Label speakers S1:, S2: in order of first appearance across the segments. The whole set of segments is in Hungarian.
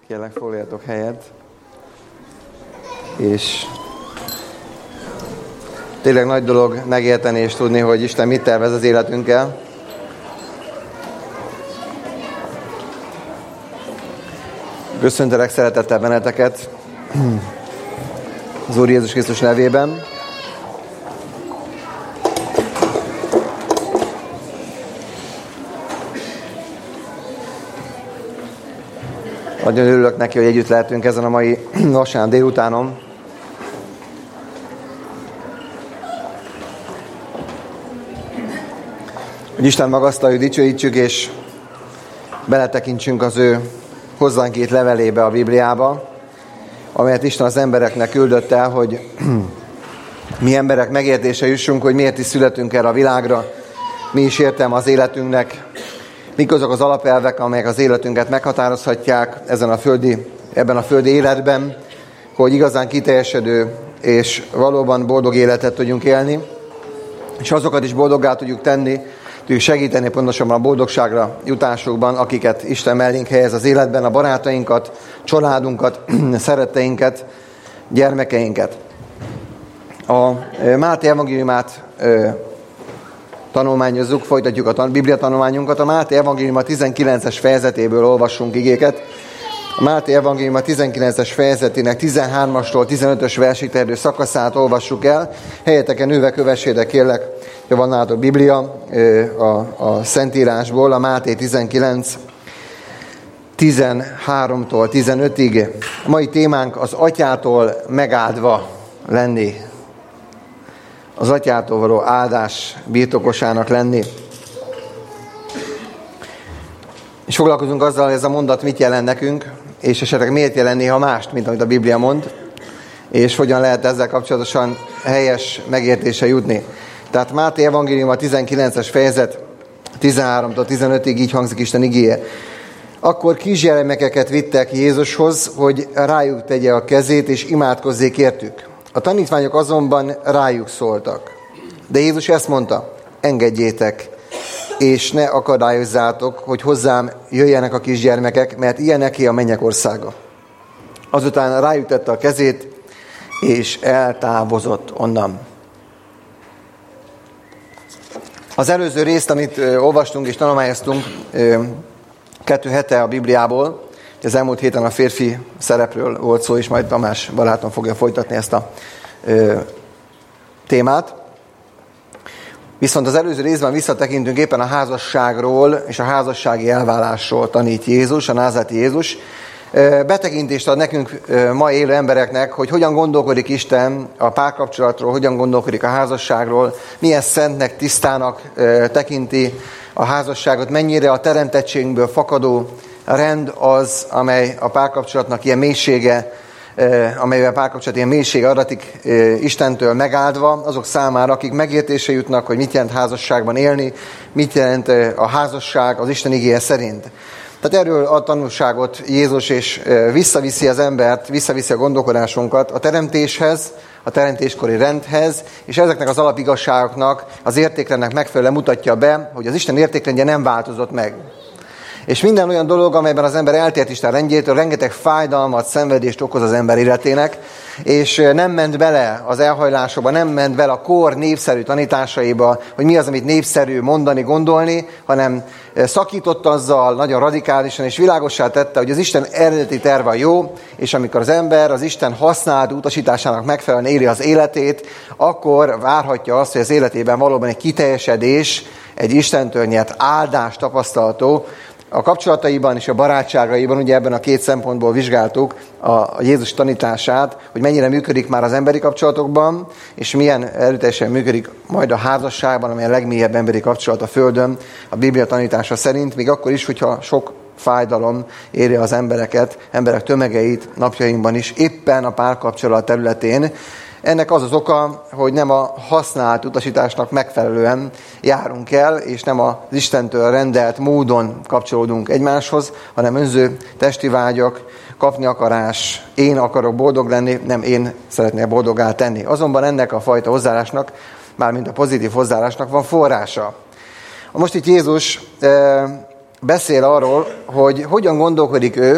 S1: Kérlek, foglaljatok helyet. És tényleg nagy dolog megérteni és tudni, hogy Isten mit tervez az életünkkel. Köszöntelek szeretettel benneteket az Úr Jézus Krisztus nevében. Nagyon örülök neki, hogy együtt lehetünk ezen a mai vasárnap délutánon. Hogy Isten magasztaljuk, dicsőítsük, és beletekintsünk az ő hozzánk írt levelébe, a Bibliába, amelyet Isten az embereknek küldött el, hogy mi emberek megértése jussunk, hogy miért is születünk erre a világra, mi is értelme az életünknek, mik azok az alapelvek, amelyek az életünket meghatározhatják ebben a földi életben, hogy igazán kiteljesedő és valóban boldog életet tudjunk élni, és azokat is boldoggá tudjuk tenni, tudjuk segíteni pontosabban a boldogságra jutásukban, akiket Isten mellénk helyez az életben, a barátainkat, családunkat, szeretteinket, gyermekeinket. A Máté evangéliumát tanulmányozzuk, folytatjuk a Biblia tanulmányunkat. A Máté evangélium a 19-es fejezetéből olvassunk igéket. A Máté evangélium a 19-es fejezetének 13-astól 15-ös versig terjedő szakaszát olvassuk el. Helyeteken ülve kövessétek, kérlek, hogy van nálatok Biblia a Szentírásból, a Máté 19, 13-tól 15-ig. A mai témánk az atyától megáldva lenni. Az atyától való áldás birtokosának lenni. És foglalkozunk azzal, hogy ez a mondat mit jelent nekünk, és esetleg miért jelent néha mást, mint amit a Biblia mond, és hogyan lehet ezzel kapcsolatosan helyes megértése jutni. Tehát Máté evangélium a 19-es fejezet 13-tól 15-ig így hangzik Isten igéje. Akkor kisgyermekeket vittek Jézushoz, hogy rájuk tegye a kezét, és imádkozzék értük. A tanítványok azonban rájuk szóltak. De Jézus ezt mondta, engedjétek, és ne akadályozzátok, hogy hozzám jöjjenek a kisgyermekek, mert ilyeneké a mennyek országa. Azután rájuk tette a kezét, és eltávozott onnan. Az előző részt, amit olvastunk és tanulmányoztunk 2 hete a Bibliából, az elmúlt héten a férfi szerepről volt szó, és majd Tamás barátom fogja folytatni ezt a témát. Viszont az előző részben visszatekintünk éppen a házasságról és a házassági elválásról tanít Jézus, a názáreti Jézus. Betekintést ad nekünk ma élő embereknek, hogy hogyan gondolkodik Isten a párkapcsolatról, hogyan gondolkodik a házasságról, milyen szentnek, tisztának tekinti a házasságot, mennyire a teremtettségünkből fakadó rend az, amely a párkapcsolatnak ilyen mélysége, amelyben a párkapcsolat ilyen mélysége adatik Istentől megáldva, azok számára, akik megértése jutnak, hogy mit jelent házasságban élni, mit jelent a házasság az Isten igéje szerint. Tehát erről a tanulságot Jézus, és visszaviszi az embert, visszaviszi a gondolkodásunkat a teremtéshez, a teremtéskori rendhez, és ezeknek az alapigazságoknak, az értékrendnek megfelelően mutatja be, hogy az Isten értékrendje nem változott meg. És minden olyan dolog, amelyben az ember eltért Isten rendjétől, rengeteg fájdalmat, szenvedést okoz az ember életének, és nem ment bele az elhajlásokba, nem ment bele a kor népszerű tanításaiba, hogy mi az, amit népszerű mondani, gondolni, hanem szakított azzal nagyon radikálisan, és világossá tette, hogy az Isten eredeti terve a jó, és amikor az ember az Isten használt utasításának megfelelően éli az életét, akkor várhatja azt, hogy az életében valóban egy kiteljesedés, egy Istentől nyert áldás tapasztalható, a kapcsolataiban és a barátságaiban, ugye ebben a 2 szempontból vizsgáltuk a Jézus tanítását, hogy mennyire működik már az emberi kapcsolatokban, és milyen erőteljesen működik majd a házasságban, amely a legmélyebb emberi kapcsolat a Földön, a Biblia tanítása szerint, még akkor is, hogyha sok fájdalom éri az emberek tömegeit napjainkban is, éppen a párkapcsolat területén. Ennek az az oka, hogy nem a használt utasításnak megfelelően járunk el, és nem az Istentől rendelt módon kapcsolódunk egymáshoz, hanem önző testi vágyak, kapni akarás, én akarok boldog lenni, nem én szeretnék boldoggá tenni. Azonban ennek a fajta hozzáállásnak, mármint a pozitív hozzáállásnak van forrása. Most itt Jézus beszél arról, hogy hogyan gondolkodik ő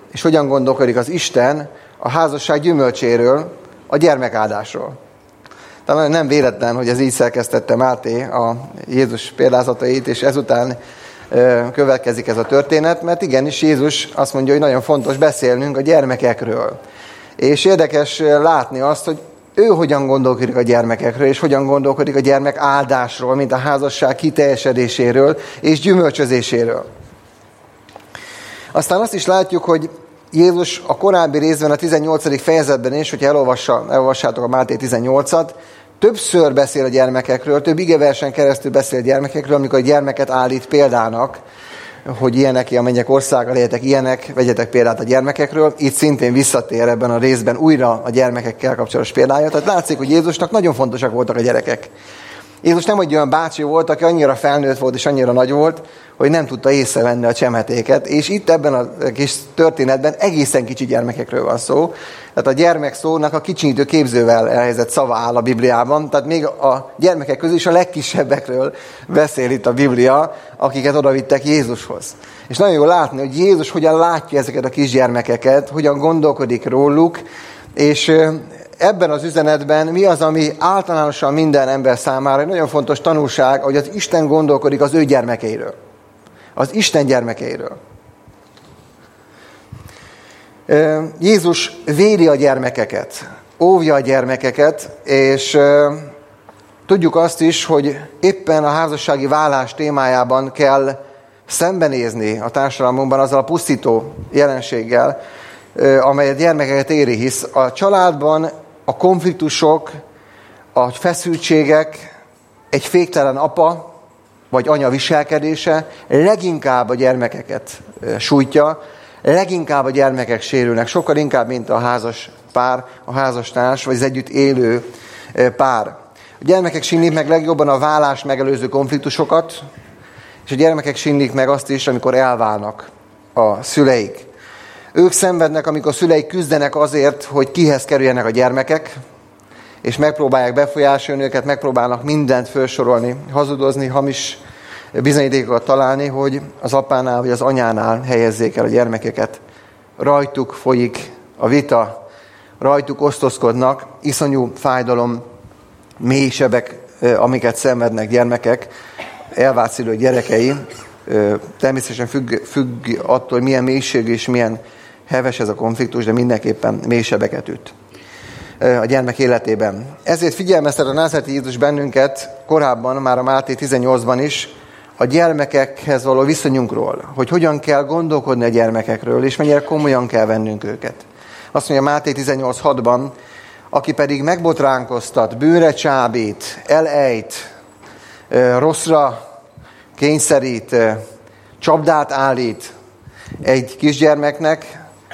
S1: és hogyan gondolkodik az Isten a házasság gyümölcséről, a gyermekáldásról. Talán nem véletlen, hogy ez így szerkesztette Máté a Jézus példázatait, és ezután következik ez a történet, mert igenis Jézus azt mondja, hogy nagyon fontos beszélnünk a gyermekekről. És érdekes látni azt, hogy ő hogyan gondolkodik a gyermekekről, és hogyan gondolkodik a gyermek áldásról, mint a házasság kiteljesedéséről és gyümölcsözéséről. Aztán azt is látjuk, hogy Jézus a korábbi részben, a 18. fejezetben is, hogyha elolvassátok a Máté 18-at, többször beszél a gyermekekről, több igeversen keresztül beszél a gyermekekről, amikor a gyermeket állít példának, hogy ilyenek, a mennyek országa, legyetek ilyenek, vegyetek példát a gyermekekről. Itt szintén visszatér ebben a részben újra a gyermekekkel kapcsolatos példája. Tehát látszik, hogy Jézusnak nagyon fontosak voltak a gyerekek. Jézus nem egy olyan bácsi volt, aki annyira felnőtt volt és annyira nagy volt, hogy nem tudta észrevenni a csemetéket. És itt ebben a kis történetben egészen kicsi gyermekekről van szó. Tehát a gyermek szónak a kicsinyítő képzővel elhelyezett szava áll a Bibliában. Tehát még a gyermekek közül is a legkisebbekről beszél itt a Biblia, akiket odavittek Jézushoz. És nagyon jól látni, hogy Jézus hogyan látja ezeket a kisgyermekeket, hogyan gondolkodik róluk, és ebben az üzenetben mi az, ami általánosan minden ember számára egy nagyon fontos tanulság, hogy az Isten gondolkodik az ő gyermekeiről. Az Isten gyermekeiről. Jézus védi a gyermekeket, óvja a gyermekeket, és tudjuk azt is, hogy éppen a házassági válás témájában kell szembenézni a társadalmunkban azzal a pusztító jelenséggel, amely a gyermekeket éri, hisz a családban a konfliktusok, a feszültségek, egy féktelen apa vagy anya viselkedése leginkább a gyermekeket sújtja, leginkább a gyermekek sérülnek, sokkal inkább, mint a házas pár, a házastárs, vagy az együtt élő pár. A gyermekek sínlik meg legjobban a válást megelőző konfliktusokat, és a gyermekek sínlik meg azt is, amikor elválnak a szüleik. Ők szenvednek, amikor szüleik küzdenek azért, hogy kihez kerüljenek a gyermekek, és megpróbálják befolyásolni őket, megpróbálnak mindent felsorolni, hazudozni, hamis bizonyítékokat találni, hogy az apánál vagy az anyánál helyezzék el a gyermekeket. Rajtuk folyik a vita, rajtuk osztozkodnak, iszonyú fájdalom, mély sebek, amiket szenvednek gyermekek, elvált szülők gyerekei. Természetesen függ attól, hogy milyen mélység és milyen heves ez a konfliktus, de mindenképpen mély sebeket üt a gyermek életében. Ezért figyelmeztet a názáreti Jézus bennünket korábban, már a Máté 18-ban is, a gyermekekhez való viszonyunkról, hogy hogyan kell gondolkodni a gyermekekről, és mennyire komolyan kell vennünk őket. Azt mondja Máté 18.6-ban, aki pedig megbotránkoztat, bűnre csábít, elejt, rosszra kényszerít, csapdát állít egy kisgyermeknek,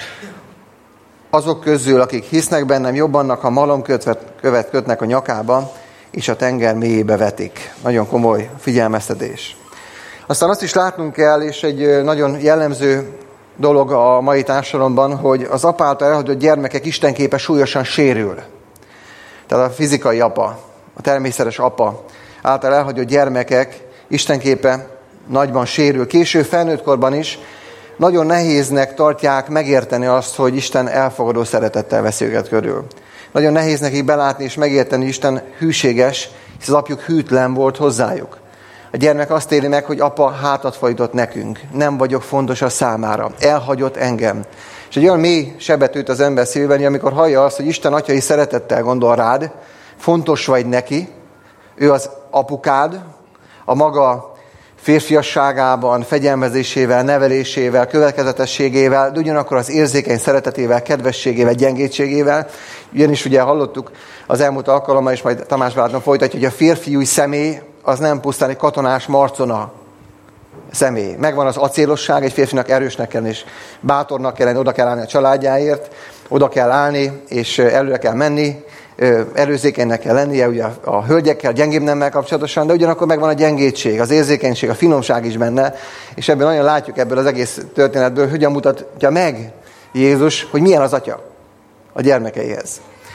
S1: azok közül, akik hisznek bennem, jobb annak, ha malomkövet kötnek a nyakába, és a tenger mélyébe vetik. Nagyon komoly figyelmeztetés. Aztán azt is látnunk kell, és egy nagyon jellemző dolog a mai társadalomban, hogy az apa által elhagyott gyermekek istenképe súlyosan sérül. Tehát a fizikai apa, a természetes apa által elhagyott gyermekek istenképe nagyban sérül. Késő felnőttkorban is nagyon nehéznek tartják megérteni azt, hogy Isten elfogadó szeretettel veszi őket körül. Nagyon nehéz nekik belátni és megérteni, hogy Isten hűséges, hisz az apjuk hűtlen volt hozzájuk. A gyermek azt éli meg, hogy apa hátat fordított nekünk, nem vagyok fontos a számára, elhagyott engem. És egy olyan mély sebet üt az ember szívében, hogy amikor hallja azt, hogy Isten atyai szeretettel gondol rád, fontos vagy neki, ő az apukád, a maga férfiasságában, fegyelmezésével, nevelésével, következetességével, de ugyanakkor az érzékeny szeretetével, kedvességével, gyengétségével. Ugyanis ugye hallottuk az elmúlt alkalommal, és majd Tamás barátom folytatja, hogy a férfiúj személy az nem pusztán egy katonás marcona személy. Megvan az acélosság, egy férfinak erősnek kell és bátornak kell lenni, oda kell állni a családjáért, oda kell állni, és előre kell menni, előzékenynek kell lennie, ugye a hölgyekkel, gyengébb nemmel kapcsolatosan, de ugyanakkor megvan a gyengétség, az érzékenység, a finomság is benne, és ebben nagyon látjuk ebből az egész történetből, hogyan mutatja meg Jézus, hogy milyen az atya a gyermekeihez.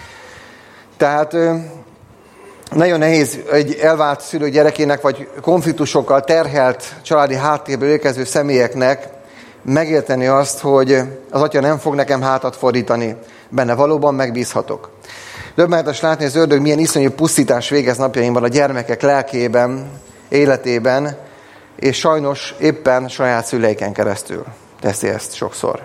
S1: Tehát nagyon nehéz egy elvált szülő gyerekének, vagy konfliktusokkal terhelt családi háttérből érkező személyeknek megérteni azt, hogy az Atya nem fog nekem hátat fordítani, benne valóban megbízhatok. Döbbenetes látni, az ördög milyen iszonyú pusztítás végez napjainkban a gyermekek lelkében, életében, és sajnos éppen saját szüleiken keresztül teszi ezt sokszor.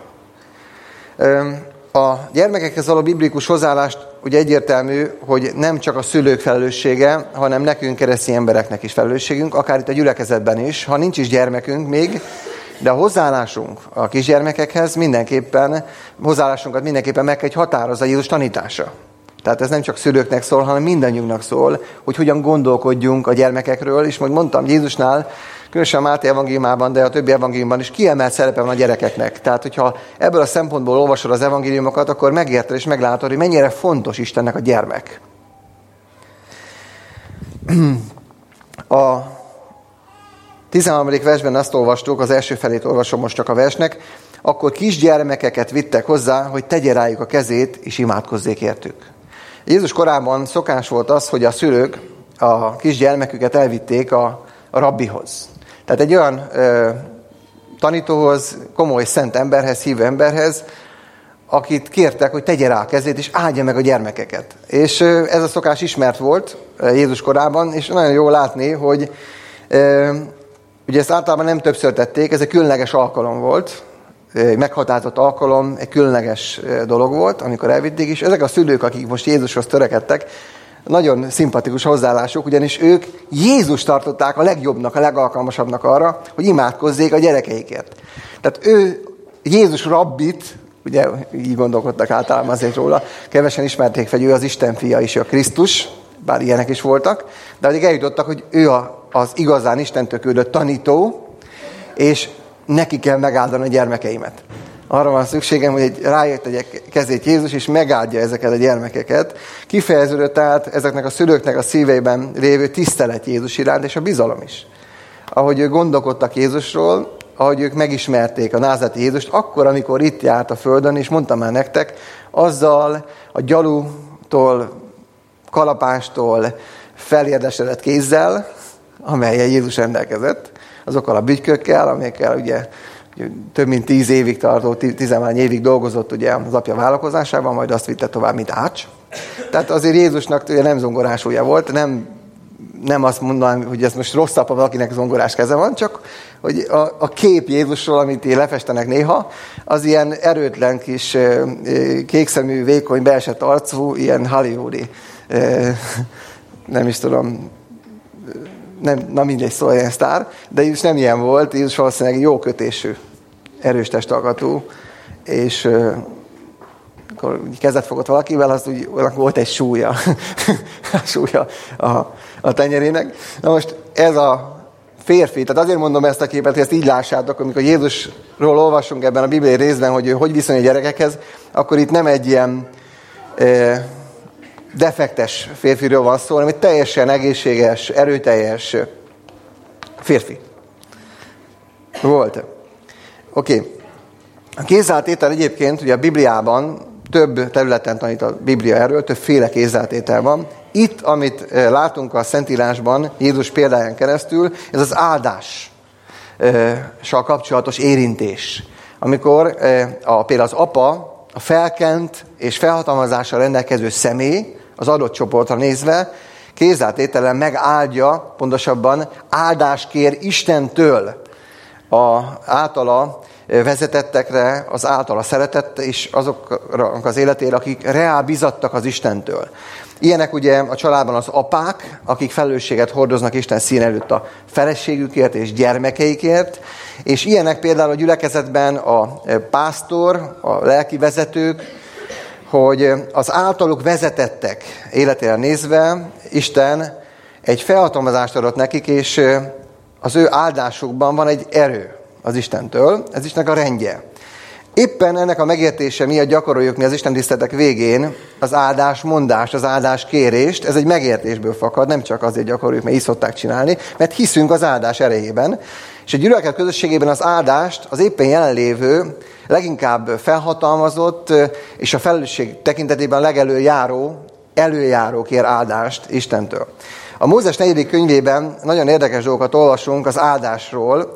S1: A gyermekekhez való biblikus hozzáállást ugye egyértelmű, hogy nem csak a szülők felelőssége, hanem nekünk, keresztény embereknek is felelősségünk, akár itt a gyülekezetben is, ha nincs is gyermekünk még, de a hozzáállásunk a kisgyermekekhez hozzáállásunkat mindenképpen meg kell, hogy határozza Jézus tanítása. Tehát ez nem csak szülőknek szól, hanem mindannyiunknak szól, hogy hogyan gondolkodjunk a gyermekekről, és majd mondtam, Jézusnál, különösen a Máté evangéliumában, de a többi evangéliumban is kiemelt szerepe van a gyerekeknek. Tehát, hogyha ebből a szempontból olvasod az evangéliumokat, akkor megérted és meglátod, hogy mennyire fontos Istennek a gyermek. A 13. versben azt olvastuk, az első felét olvasom most csak a versnek, akkor kisgyermekeket vittek hozzá, hogy tegye rájuk a kezét, és imádkozzék értük. Jézus korában szokás volt az, hogy a szülők a kisgyermeküket elvitték a rabbihoz. Tehát egy olyan tanítóhoz, komoly szent emberhez, hívő emberhez, akit kértek, hogy tegye rá a kezét, és áldja meg a gyermekeket. És ez a szokás ismert volt Jézus korában, és nagyon jó látni, hogy ugye ezt általában nem többször tették, ez egy különleges alkalom volt, egy meghatározott alkalom, egy különleges dolog volt, amikor elvitték, és ezek a szülők, akik most Jézushoz törekedtek, nagyon szimpatikus hozzáállásuk, ugyanis ők Jézust tartották a legjobbnak, a legalkalmasabbnak arra, hogy imádkozzék a gyerekeikért. Tehát ő Jézus rabbit, ugye így gondolkodtak általában azért róla, kevesen ismerték fel, hogy ő az Isten fia is, a Krisztus, bár ilyenek is voltak, de addig eljutottak, hogy ő az igazán Istentől küldött tanító, és neki kell megáldani a gyermekeimet. Arra van szükségem, hogy rájött egy kezét Jézus, és megáldja ezeket a gyermekeket. Kifejeződött tehát ezeknek a szülőknek a szíveiben lévő tisztelet Jézus iránt, és a bizalom is. Ahogy ők gondolkodtak Jézusról, ahogy ők megismerték a názáreti Jézust, akkor, amikor itt járt a földön, és mondtam már nektek, azzal a gyalútól, kalapástól felérdesedett kézzel, amelyen Jézus rendelkezett, azokkal a bütykökkel, amelyekkel ugye több mint 10 évig tartó, 10 évig dolgozott ugye az apja vállalkozásában, majd azt vitte tovább, mint ács. Tehát azért Jézusnak ugye nem zongorásúja volt, nem azt mondanám, hogy ez most rosszabb, ha valakinek zongorás keze van, csak hogy a kép Jézusról, amit én lefestenek néha, az ilyen erőtlen kis kékszemű, vékony, beesett arcú, ilyen hollywoodi, nem is tudom, na mindegy, szóval ilyen sztár, de Jézus nem ilyen volt, Jézus valószínűleg jó kötésű, erős testalkatú, és akkor kezet fogott valakivel, az úgy volt egy súlya, a tenyerének. Na most ez a férfi, tehát azért mondom ezt a képet, hogy ezt így lássátok, amikor Jézusról olvasunk ebben a bibliai részben, hogy ő hogy viszonyul a gyerekekhez, akkor itt nem egy ilyen defektes férfiről van szó, hanem egy teljesen egészséges, erőteljes férfi. Volt. Oké. A kézzeltétel egyébként, ugye a Bibliában több területen tanít a Biblia erről, többféle kézzeltétel van. Itt, amit látunk a Szentírásban, Jézus példáján keresztül, ez az áldással kapcsolatos érintés. Amikor például az apa, a felkent és felhatalmazással rendelkező személy, az adott csoportra nézve, kézzeltételen megáldja, pontosabban áldást kér Istentől általa vezetettekre, az általa szeretett, és azokra az életére, akik reál bizadtak az Istentől. Ilyenek ugye a családban az apák, akik felelősséget hordoznak Isten szín előtt a feleségükért és gyermekeikért, és ilyenek például a gyülekezetben a pásztor, a lelki vezetők, hogy az általuk vezetettek életére nézve Isten egy felhatalmazást adott nekik, és az ő áldásukban van egy erő az Istentől, ez Istennek a rendje. Éppen ennek a megértése miatt gyakoroljuk mi az istentiszteletek végén az áldásmondást, az áldáskérést, ez egy megértésből fakad, nem csak azért gyakoroljuk, mert így szokták csinálni, mert hiszünk az áldás erejében, és a gyülekezet közösségében az áldást az éppen jelenlévő, leginkább felhatalmazott, és a felelősség tekintetében előjáró kér áldást Istentől. A Mózes 4. könyvében nagyon érdekes dolgokat olvasunk az áldásról,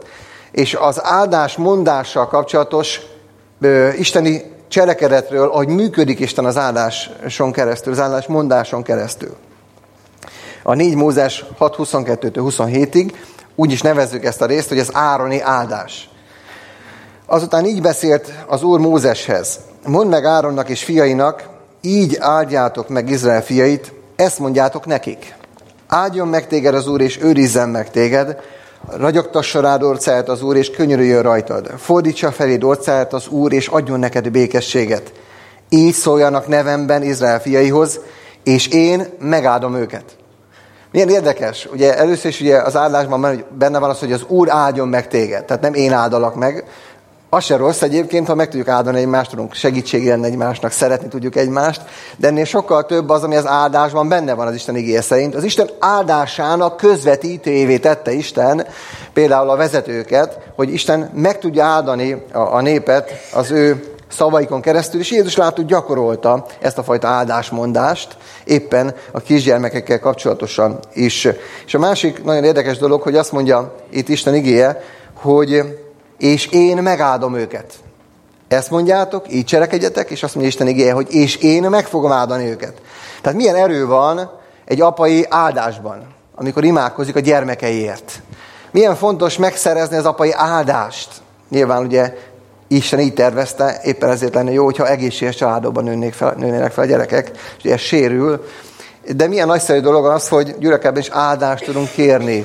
S1: és az áldás mondással kapcsolatos isteni cselekedetről, ahogy működik Isten az áldáson keresztül, az áldás mondáson keresztül. A 4 Mózes 6:22-27-ig úgy is nevezzük ezt a részt, hogy az Ároni áldás. Azután így beszélt az Úr Mózeshez: mondd meg Áronnak és fiainak, így áldjátok meg Izrael fiait, ezt mondjátok nekik. Áldjon meg téged az Úr, és őrizzen meg téged, ragyogtassa rád orcáját az Úr, és könyörüljön rajtad. Fordítsa feléd orcáját az Úr, és adjon neked békességet. Így szóljanak nevemben Izrael fiaihoz, és én megáldom őket. Milyen érdekes, ugye először is ugye az áldásban benne van az, hogy az Úr áldjon meg téged. Tehát nem én áldalak meg. Az se rossz egyébként, ha meg tudjuk áldani egymást, tudunk segítségre lenni egymásnak, szeretni tudjuk egymást, de ennél sokkal több az, ami az áldásban benne van az Isten igéje szerint. Az Isten áldásának közvetítőjévé tette Isten például a vezetőket, hogy Isten meg tudja áldani a népet az ő szavaikon keresztül, és Jézus láttuk gyakorolta ezt a fajta áldásmondást, éppen a kisgyermekekkel kapcsolatosan is. És a másik nagyon érdekes dolog, hogy azt mondja itt Isten igéje, hogy és én megáldom őket. Ezt mondjátok, így cselekedjetek, és azt mondja Isten igéje, hogy és én meg fogom áldani őket. Tehát milyen erő van egy apai áldásban, amikor imádkozik a gyermekeiért. Milyen fontos megszerezni az apai áldást. Nyilván ugye Isten így tervezte, éppen ezért lenne jó, hogyha egészséges családokban nőnének fel a gyerekek, és ez sérül. De milyen nagyszerű dolog az, hogy gyülekezetben is áldást tudunk kérni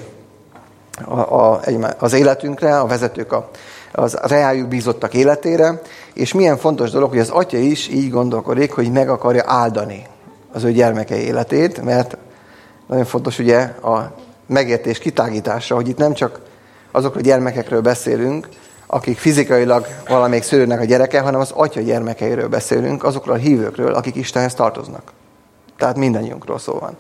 S1: az életünkre, a vezetők az reájuk bízottak életére, és milyen fontos dolog, hogy az atya is így gondolkodik, hogy meg akarja áldani az ő gyermekei életét, mert nagyon fontos ugye a megértés kitágítása, hogy itt nem csak azokról a gyermekekről beszélünk, akik fizikailag valamelyik szülőnek a gyereke, hanem az atya gyermekeiről beszélünk, azokról a hívőkről, akik Istenhez tartoznak. Tehát mindannyiunkról szó van.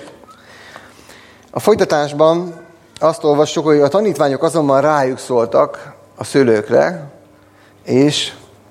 S1: A folytatásban azt olvassuk, hogy a tanítványok azonban rájuk szóltak a szülőkre, és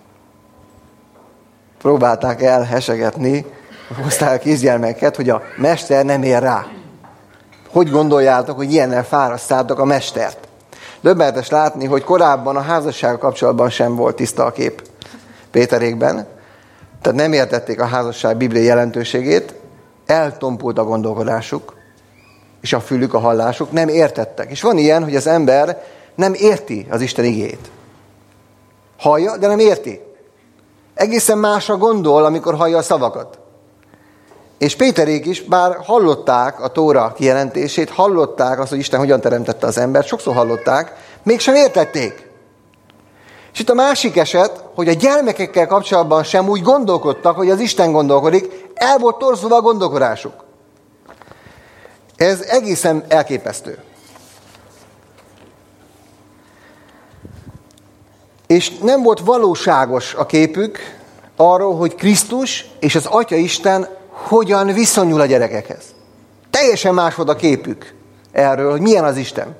S1: próbálták elhesegetni, hozták a kisgyermeket, hogy a mester nem ér rá. Hogy gondoljátok, hogy ilyennel fárasztátok a mestert? Döbbenetes látni, hogy korábban a házassággal kapcsolatban sem volt tiszta a kép Péterékben. Tehát nem értették a házasság bibliai jelentőségét, eltompult a gondolkodásuk, és a fülük, a hallásuk, nem értettek. És van ilyen, hogy az ember nem érti az Isten igéjét. Hallja, de nem érti. Egészen másra gondol, amikor hallja a szavakat. És Péterék is, bár hallották a Tóra kijelentését, hallották azt, hogy Isten hogyan teremtette az embert, sokszor hallották, mégsem értették. És itt a másik eset, hogy a gyermekekkel kapcsolatban sem úgy gondolkodtak, hogy az Isten gondolkodik, el volt torzulva a gondolkodásuk. Ez egészen elképesztő. És nem volt valóságos a képük arról, hogy Krisztus és az Atya Isten hogyan viszonyul a gyerekekhez. Teljesen más volt a képük erről, hogy milyen az Isten.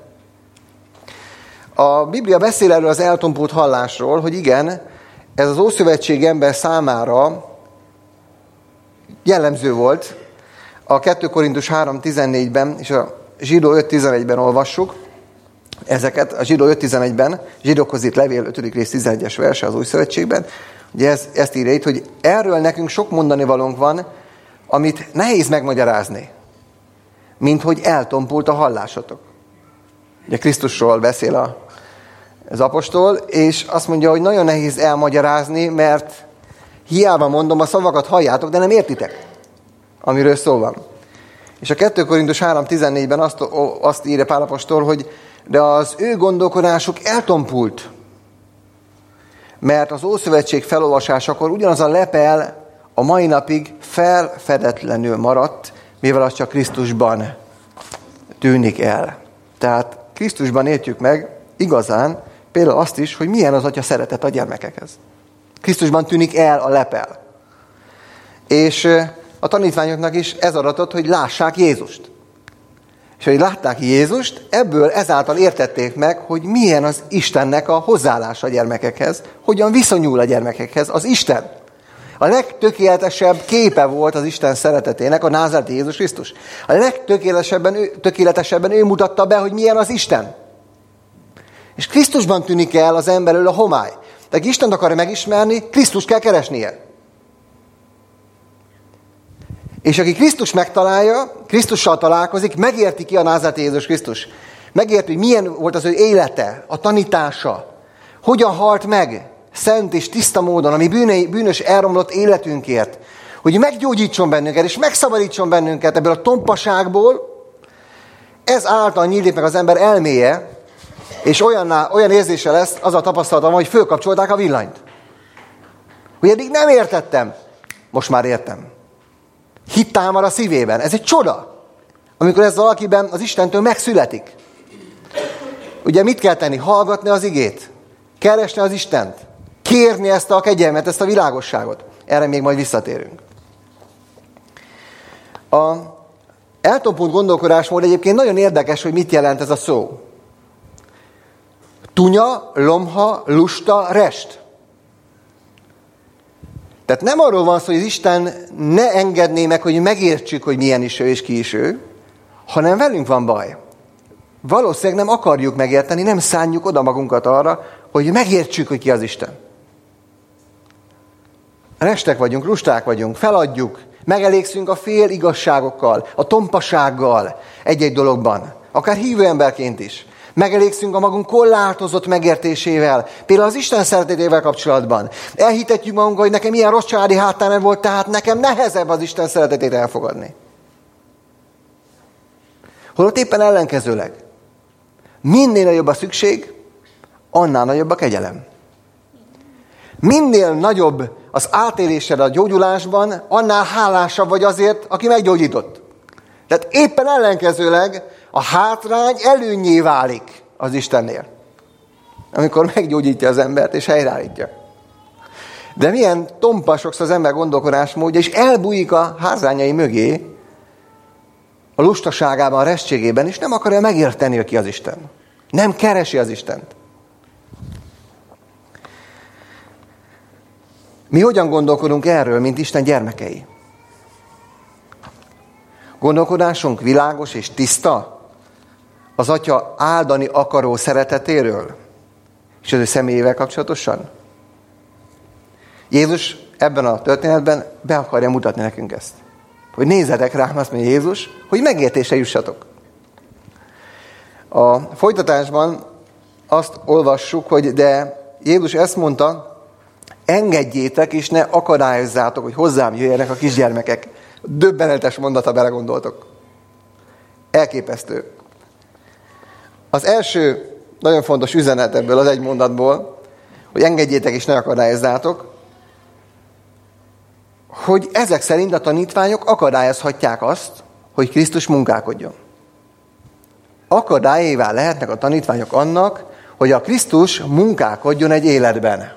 S1: A Biblia beszél erről az eltompult hallásról, hogy igen, ez az Ószövetség ember számára jellemző volt. A 2 Korintus 3.14-ben és a Zsidó 5.11-ben olvassuk ezeket. A Zsidó 5.11-ben, Zsidókhoz írt levél 5. rész 11-es verse az Új Szövetségben. Ugye ezt írja itt, hogy erről nekünk sok mondani valónk van, amit nehéz megmagyarázni, mint hogy eltompult a hallásotok. Ugye Krisztusról beszél az apostol, és azt mondja, hogy nagyon nehéz elmagyarázni, mert hiába mondom, a szavakat halljátok, de nem értitek, amiről szó van. És a 2 Korintus 3.14-ben azt írja Pál apostol, hogy de az ő gondolkodásuk eltompult, mert az Ószövetség felolvasásakor ugyanaz a lepel a mai napig felfedetlenül maradt, mivel az csak Krisztusban tűnik el. Tehát Krisztusban értjük meg igazán például azt is, hogy milyen az Atya szeretet a gyermekekhez. Krisztusban tűnik el a lepel. És a tanítványoknak is ez adatott, hogy lássák Jézust. És hogy látták Jézust, ebből ezáltal értették meg, hogy milyen az Istennek a hozzáállása a gyermekekhez, hogyan viszonyul a gyermekekhez az Isten. A legtökéletesebb képe volt az Isten szeretetének a názáreti Jézus Krisztus. A legtökéletesebben ő mutatta be, hogy milyen az Isten. És Krisztusban tűnik el az emberről a homály. Tehát Istent akarja megismerni, Krisztust kell keresnie. És aki Krisztus megtalálja, Krisztussal találkozik, megérti ki a názáreti Jézus Krisztus. Megérti, hogy milyen volt az ő élete, a tanítása. Hogyan halt meg szent és tiszta módon, ami bűnös elromlott életünkért. Hogy meggyógyítson bennünket, és megszabadítson bennünket ebből a tompaságból. Ez által nyílik meg az ember elméje, és olyan érzése lesz, az a tapasztalatom, hogy fölkapcsolták a villanyt. Hogy eddig nem értettem, most már értem. Hit támad a szívében. Ez egy csoda, amikor ez valakiben az Istentől megszületik. Ugye mit kell tenni? Hallgatni az igét. Keresni az Istent. Kérni ezt a kegyelmet, ezt a világosságot. Erre még majd visszatérünk. A eltompult gondolkodásmód egyébként nagyon érdekes, hogy mit jelent ez a szó. Tunya, lomha, lusta, rest. Tehát nem arról van szó, hogy az Isten ne engedné meg, hogy megértsük, hogy milyen is ő és ki is ő, hanem velünk van baj. Valószínűleg nem akarjuk megérteni, nem szánjuk oda magunkat arra, hogy megértsük, hogy ki az Isten. Restek vagyunk, lusták vagyunk, feladjuk, megelégszünk a fél igazságokkal, a tompasággal egy-egy dologban, akár hívő emberként is. Megelégszünk a magunk korlátozott megértésével, például az Isten szeretetével kapcsolatban. Elhitetjük magunkat, hogy nekem ilyen rossz családi hátterem volt, tehát nekem nehezebb az Isten szeretetét elfogadni. Holott éppen ellenkezőleg. Minél nagyobb a szükség, annál nagyobb a kegyelem. Minél nagyobb az átélésed a gyógyulásban, annál hálásabb vagy azért, aki meggyógyított. Tehát éppen ellenkezőleg a hátrány előnnyé válik az Istennél, amikor meggyógyítja az embert és helyreállítja. De milyen tompa sokszor az ember gondolkodásmódja, és elbújik a hátrányai mögé, a lustaságában, a restségében, és nem akarja megérteni, hogy ki az Isten. Nem keresi az Istent. Mi hogyan gondolkodunk erről, mint Isten gyermekei? Gondolkodásunk világos és tiszta az Atya áldani akaró szeretetéről, és az ő személyével kapcsolatosan? Jézus ebben a történetben be akarja mutatni nekünk ezt. Hogy nézzetek rám, azt mondja Jézus, hogy megértésre jussatok. A folytatásban azt olvassuk, hogy de Jézus ezt mondta, engedjétek és ne akadályozzátok, hogy hozzám jöjjenek a kisgyermekek. Döbbenetes mondata, belegondoltok. Elképesztő. Az első nagyon fontos üzenet ebből az egy mondatból, hogy engedjétek és ne akadályozzátok, hogy ezek szerint a tanítványok akadályozhatják azt, hogy Krisztus munkálkodjon. Akadályévá lehetnek a tanítványok annak, hogy a Krisztus munkálkodjon egy életben.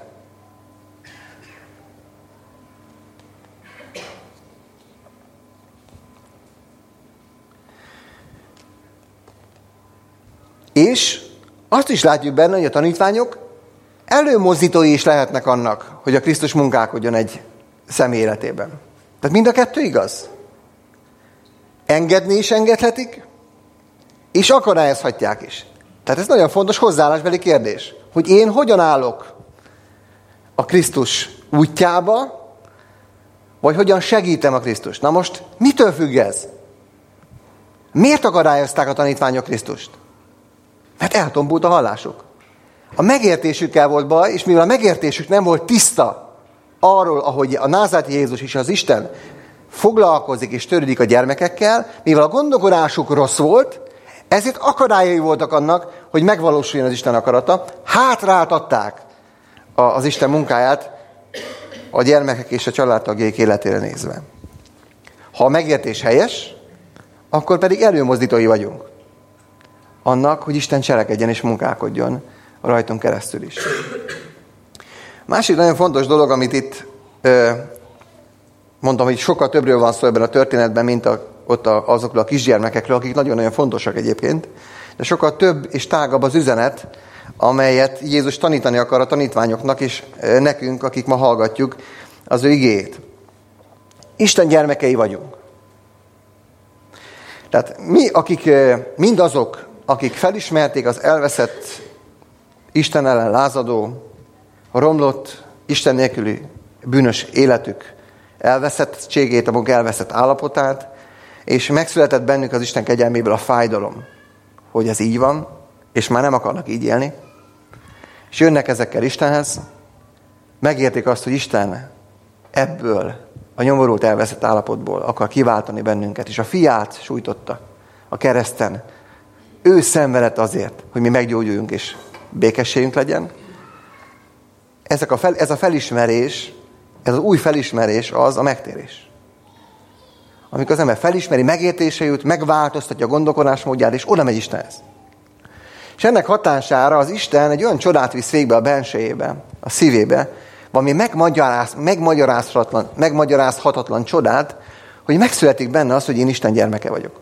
S1: És azt is látjuk benne, hogy a tanítványok előmozdítói is lehetnek annak, hogy a Krisztus munkálkodjon egy személy életében. Tehát mind a kettő igaz. Engedni is engedhetik, és akadályozhatják is. Tehát ez nagyon fontos hozzáállásbeli kérdés, hogy én hogyan állok a Krisztus útjába, vagy hogyan segítem a Krisztust. Na most mitől függ ez? Miért akadályozták a tanítványok Krisztust? Mert eltompult a hallásuk. A megértésükkel volt baj, és mivel a megértésük nem volt tiszta arról, ahogy a názáreti Jézus is az Isten foglalkozik és törődik a gyermekekkel, mivel a gondolkodásuk rossz volt, ezért akadályai voltak annak, hogy megvalósuljon az Isten akarata. Hátráltatták az Isten munkáját a gyermekek és a családtagjaik életére nézve. Ha a megértés helyes, akkor pedig előmozdítói vagyunk annak, hogy Isten cselekedjen és munkálkodjon rajtunk keresztül is. Másik nagyon fontos dolog, amit itt mondtam, hogy sokkal többről van szó ebben a történetben, mint azokról a kisgyermekekről, akik nagyon-nagyon fontosak egyébként, de sokkal több és tágabb az üzenet, amelyet Jézus tanítani akar a tanítványoknak, és nekünk, akik ma hallgatjuk az ő igéjét. Isten gyermekei vagyunk. Tehát mi, mindazok, akik felismerték az elveszett Isten ellen lázadó, a romlott, Isten nélküli bűnös életük elveszettségét, a maguk elveszett állapotát, és megszületett bennük az Isten kegyelméből a fájdalom, hogy ez így van, és már nem akarnak így élni. És jönnek ezekkel Istenhez, megértik azt, hogy Isten ebből a nyomorult elveszett állapotból akar kiváltani bennünket, és a fiát sújtotta a kereszten. Ő szenvedett azért, hogy mi meggyógyuljunk és békességünk legyen. Ez a felismerés, ez az új felismerés az a megtérés. Amikor az ember felismeri, megértése jut, megváltoztatja a gondolkodásmódját, és oda megy Istenhez. És ennek hatására az Isten egy olyan csodát visz végbe a bensejébe, a szívébe, valami megmagyarázhatatlan csodát, hogy megszületik benne az, hogy én Isten gyermeke vagyok.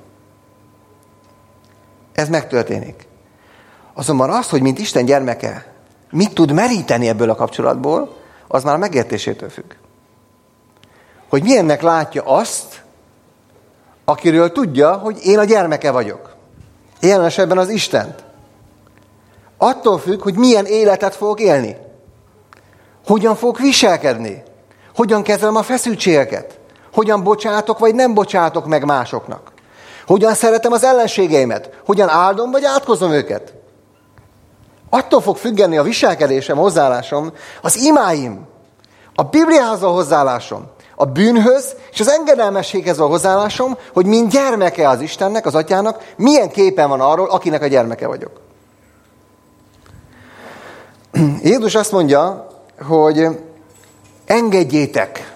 S1: Ez megtörténik. Azonban az, hogy mint Isten gyermeke mit tud meríteni ebből a kapcsolatból, az már a megértésétől függ. Hogy milyennek látja azt, akiről tudja, hogy én a gyermeke vagyok. Jelen esetben az Istent. Attól függ, hogy milyen életet fogok élni. Hogyan fogok viselkedni. Hogyan kezelem a feszültségeket. Hogyan bocsátok, vagy nem bocsátok meg másoknak. Hogyan szeretem az ellenségeimet. Hogyan áldom, vagy átkozom őket. Attól fog függeni a viselkedésem, hozzáállásom, az imáim, a Bibliához a hozzáállásom, a bűnhöz és az engedelmességhez a hozzáállásom, hogy mint gyermeke az Istennek, az Atyának, milyen képen van arról, akinek a gyermeke vagyok. Jézus azt mondja, hogy engedjétek.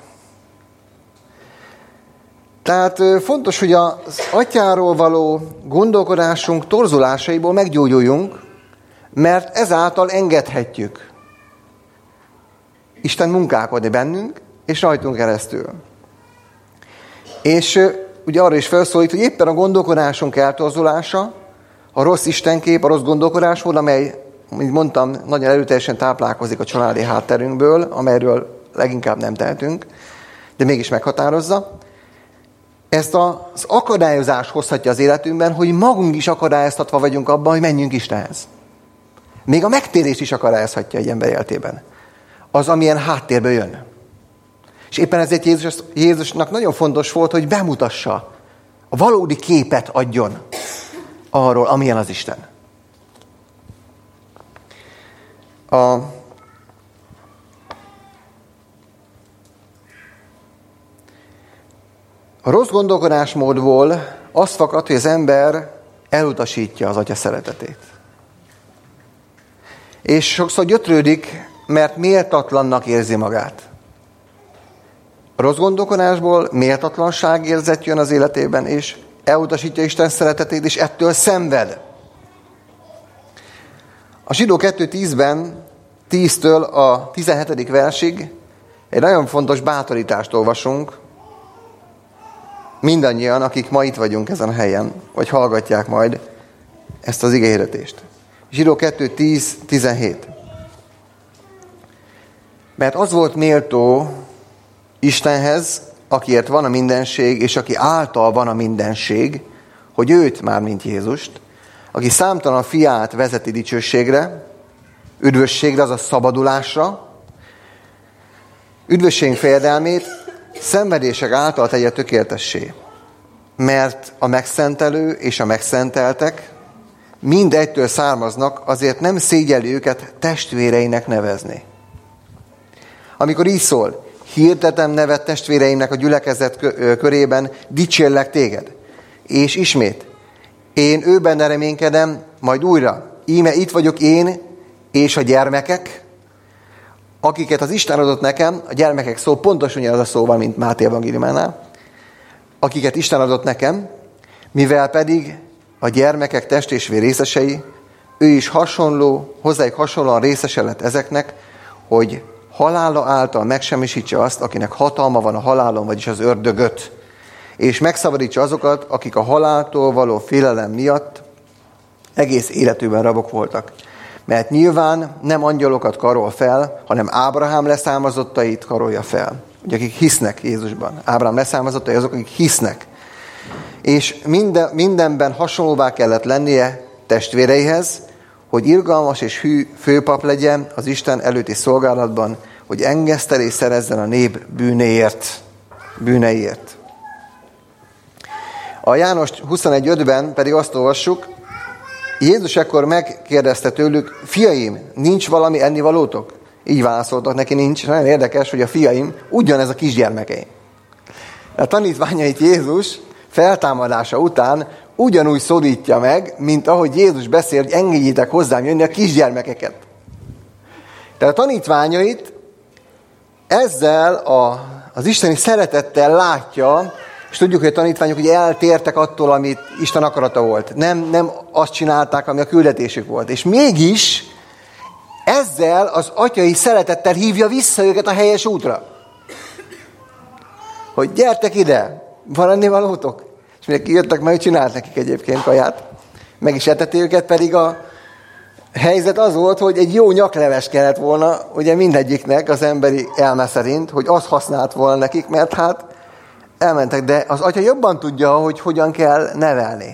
S1: Tehát fontos, hogy az Atyáról való gondolkodásunk torzulásaiból meggyógyuljunk, mert ezáltal engedhetjük Isten munkálkodni bennünk, és rajtunk keresztül. És ugye arra is felszólít, hogy éppen a gondolkodásunk eltorzulása, a rossz istenkép, a rossz gondolkodásmód, amely, mint mondtam, nagyon erőteljesen táplálkozik a családi hátterünkből, amelyről leginkább nem tehetünk, de mégis meghatározza. Ezt az akadályozás hozhatja az életünkben, hogy magunk is akadályoztatva vagyunk abban, hogy menjünk Istenhez. Még a megtérés is akadályozhatja egy ember életében. Az, amilyen háttérből jön. És éppen ezért Jézusnak nagyon fontos volt, hogy bemutassa, a valódi képet adjon arról, amilyen az Isten. A rossz gondolkodásmódból az fakad, hogy az ember elutasítja az Atya szeretetét. És sokszor gyötrődik, mert méltatlannak érzi magát. A rossz gondolkodásból méltatlanságérzet jön az életében, és elutasítja Isten szeretetét, és ettől szenved. A Zsidó 2:10-ben, 10-től a 17. versig egy nagyon fontos bátorítást olvasunk, mindannyian, akik ma itt vagyunk ezen a helyen, vagy hallgatják majd ezt az igehirdetést. Zsidó 2:10-17. Mert az volt méltó Istenhez, akiért van a mindenség, és aki által van a mindenség, hogy őt, már mint Jézust, aki számtalan fiát vezeti dicsőségre, üdvösségre, azaz szabadulásra, üdvösségünk fejedelmét szenvedések által tegye tökéletessé. Mert a megszentelő és a megszenteltek mind egytől származnak, azért nem szégyelli őket testvéreinek nevezni. Amikor így szól, hirdetem nevet testvéreimnek a gyülekezet körében, dicsérlek téged. És ismét, én őben reménykedem, majd újra, íme itt vagyok én és a gyermekek, akiket az Isten adott nekem, a gyermekek szó pontosan ugyanaz a szóval, mint Máté evangéliumánál, akiket Isten adott nekem, mivel pedig a gyermekek test és vér részesei, ő is hozzájuk hasonlóan részese lett ezeknek, hogy halála által megsemmisítse azt, akinek hatalma van a halálon, vagyis az ördögöt, és megszabadítsa azokat, akik a haláltól való félelem miatt egész életükben rabok voltak. Mert nyilván nem angyalokat karol fel, hanem Ábrahám leszármazottait karolja fel. Ugye, akik hisznek Jézusban. Ábrahám leszármazottai azok, akik hisznek. És mindenben hasonlóvá kellett lennie testvéreihez, hogy irgalmas és hű főpap legyen az Isten előtti szolgálatban, hogy engesztelést szerezzen a nép bűneiért. A János 21.5-ben pedig azt olvassuk, Jézus ekkor megkérdezte tőlük, fiaim, nincs valami ennivalótok? Így válaszoltak neki, nincs. Nagyon érdekes, hogy a fiaim ugyanez a kisgyermekeim. A tanítványait Jézus feltámadása után ugyanúgy szólítja meg, mint ahogy Jézus beszél, hogy engedjétek hozzám jönni a kisgyermekeket. Tehát a tanítványait ezzel az isteni szeretettel látja, és tudjuk, hogy a tanítványok ugye eltértek attól, amit Isten akarata volt. Nem azt csinálták, ami a küldetésük volt. És mégis ezzel az atyai szeretettel hívja vissza őket a helyes útra. Hogy gyertek ide, van ennivalótok? És mindenki jöttek, majd csinált nekik egyébként kaját. Meg is etett őket, pedig a helyzet az volt, hogy egy jó nyakleves kellett volna, ugye mindegyiknek az emberi elme szerint, hogy az használt volna nekik, mert hát elmentek, de az atya jobban tudja, hogy hogyan kell nevelni.